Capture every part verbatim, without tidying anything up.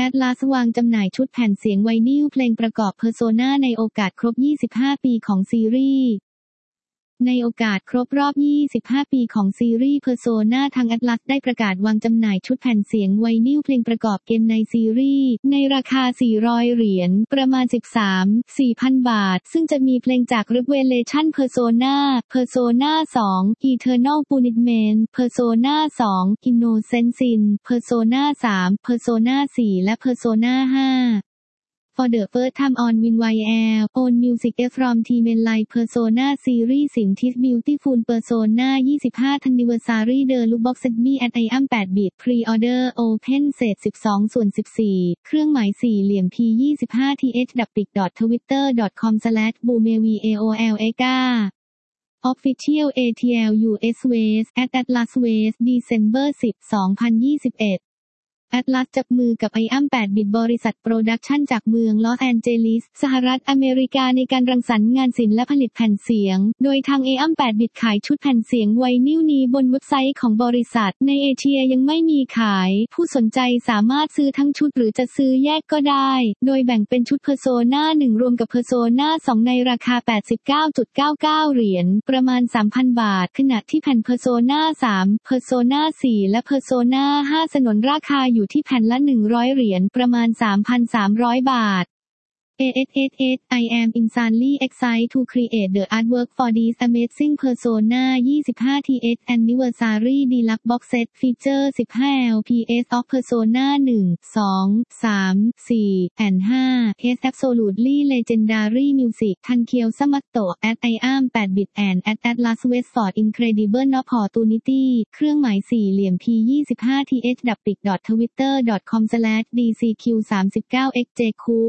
Atlas วางจำหน่ายชุดแผ่นเสียงไวนิลเพลงประกอบ Persona ในโอกาสครบ ยี่สิบห้า ปีของซีรีส์ในโอกาสครบรอบ ยี่สิบห้า ปีของซีรีส์ Persona ทาง Atlas ได้ประกาศวางจำหน่ายชุดแผ่นเสียงไวนิลเพลงประกอบเกมในซีรีส์ในราคา สี่ร้อย เหรียญ ประมาณ สิบสาม สี่พัน บาท ซึ่งจะมีเพลงจาก Revelation Persona Persona สอง Eternal Punishment Persona สอง Innocent Sin Persona สาม Persona สี่ และ Persona ห้าFor the first time on WinYair Own Music from Team Enlight Persona Series in This Beautiful Persona ยี่สิบห้า Anniversary The Loot Box Set Me at I Am แปด Bit Pre-order Open Set สิบสองส่วนสิบสี่ เครื่องหมายสี่เหลี่ยม พี ยี่สิบห้า ที เอช ดับปิก ทวิตเตอร์ ดอท คอม สแลช บูเมวี เอ โอ แอล เอ จี เอ Official เอ ที แอล ยู เอส West at Atlas West December สิบ สองพันยี่สิบเอ็ดAtlas จับมือกับ I Am แปด Bit บริษัทโปรดักชั่นจากเมืองลอสแอนเจลิสสหรัฐอเมริกาในการรังสรรค์งานศิลป์และผลิตแผ่นเสียงโดยทาง I Am แปด Bit ขายชุดแผ่นเสียงไวนิลนี้บนเว็บไซต์ของบริษัทในเอเชียยังไม่มีขายผู้สนใจสามารถซื้อทั้งชุดหรือจะซื้อแยกก็ได้โดยแบ่งเป็นชุด Persona หนึ่งรวมกับ Persona สองในราคา แปดสิบเก้าจุดเก้าเก้า เหรียญประมาณ สามพัน บาทขณะที่แผ่น Persona สาม Persona สี่ และ Persona ห้าสนนราคาอยู่ที่แผ่นละหนึ่งร้อย เหรียญประมาณ สามพันสามร้อย บาทเอ เอส เอส เอส I am insanely excited to create the artwork for this amazing Persona ยี่สิบห้า ที เอช Anniversary Deluxe Box Set Feature สิบห้า แอล พี เอส of Persona หนึ่ง สอง สาม สี่ and ห้า has absolutely legendary music ทันเคียวสมัตโตะ at I am แปด Bit and at Atlas West for incredible opportunity เครื่องหมายสี่เหลี่ยม พี ยี่สิบห้า ที เอช ดับปิก ทวิตเตอร์ ดอท คอม สแลช ดี ซี คิว สามสิบเก้า เอ็กซ์ เจ คู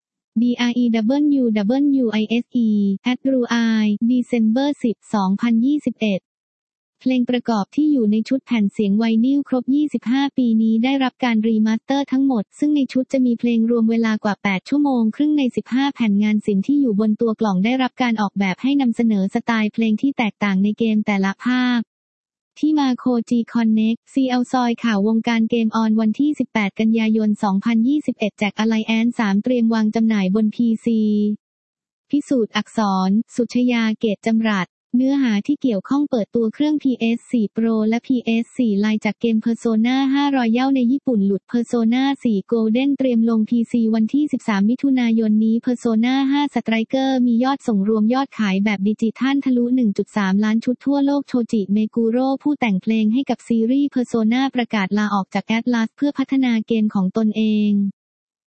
B R E W W I S E at Ruai December สิบ สองพันยี่สิบเอ็ดเพลงประกอบที่อยู่ในชุดแผ่นเสียงไวนิลครบ ยี่สิบห้า ปีนี้ได้รับการรีมาสเตอร์ทั้งหมดซึ่งในชุดจะมีเพลงรวมเวลากว่า แปด ชั่วโมงครึ่งใน สิบห้า แผ่นงานศิลป์ที่อยู่บนตัวกล่องได้รับการออกแบบให้นำเสนอสไตล์เพลงที่แตกต่างในเกมแต่ละภาคที่มาโคจิคอนเน็ก ซี แอล ซอยข่าววงการเกมออนวันที่ สิบแปด กันยายน สองพันยี่สิบเอ็ด จาก Alliance สาม เตรียมวางจำหน่ายบน พี ซี พิสูจน์อักษร สุชยา เกตจำรัดเนื้อหาที่เกี่ยวข้องเปิดตัวเครื่อง พี เอส โฟร์ Pro และ พี เอส โฟร์ Lite จากเกม Persona ห้า Royal ในญี่ปุ่นหลุด Persona โฟร์ Golden เตรียมลง พี ซี วันที่ สิบสาม มิถุนายนนี้ Persona ห้า Striker มียอดส่งรวมยอดขายแบบดิจิทัลทะลุ หนึ่งจุดสาม ล้านชุดทั่วโลกโชจิ เมกุโร่ผู้แต่งเพลงให้กับซีรีส์ Persona ประกาศลาออกจาก Atlas เพื่อพัฒนาเกมของตนเอง